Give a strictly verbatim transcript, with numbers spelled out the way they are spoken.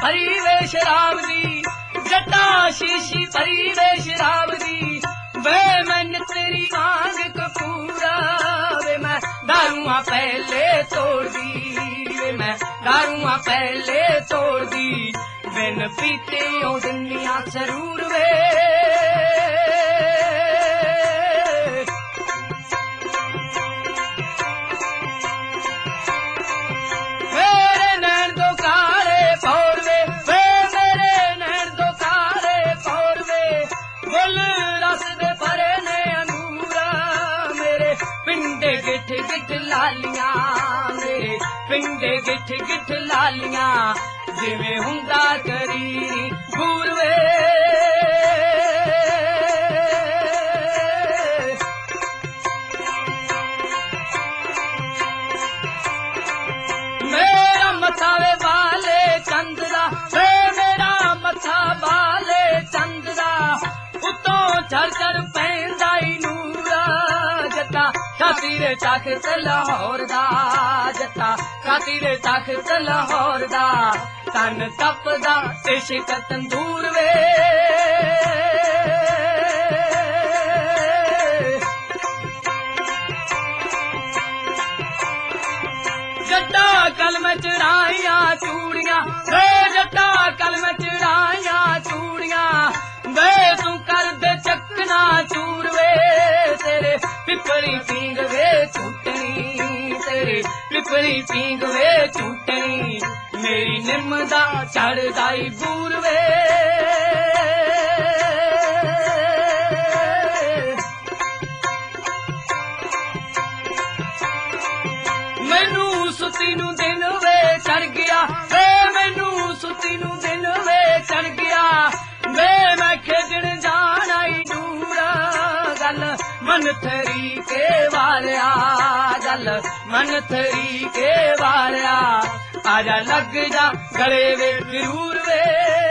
भरी वे शराब दी, जट्टा शीशी भरी वे शराब दी। वे मैं तेरी मांग कपूरा, वे मैं दारुआ पहले तोड़ दी, वे मैं दारुआ पहले तोड़ दी। बिन पीते ओ दुनिया जरूर वे, मेरे नैन दो काले पौर वे, वे मेरे नैन दो काले पौर वे। गुल रस दे भरे ने अंगूरा, मेरे पिंडे गिठ गिठ लालियां, मेरे पिंडे गिठ गिठ लालियां। जिवें हुंदा करीरी घूर वे, मेरा मथा वे बाले चंद दा, वे मेरा मथा बाले चंद दा। उत्तों झर झर पैंदा ई नूरा, जट्टा खातिर तख्त लाहौर दा, जट्टा खातिर तख्त लाहौर दा। तन तपदा इश्क तंदूर वे, जट्टा कल में चढ़ाइया चूड़ियां, वे जट्टा कल में चढ़ाइया चूड़ियां। वे तू कर दे चकना चूर वे, तेरे पिपली पींग वे छूटनी, तेरे पिपली पींग वे छूटनी। मेरी निमदा चढ़दा ई बूर वे, मैनू सुती नू दिन वे चढ़ गया, वे मैनू सुती नू दिन वे चढ़ गया। वे मैं खेजण जाना ई दूरा, गल मन थरी के वालिया, गल मन थरी के वालिया। आजा लग जा गले वे जरूर वे।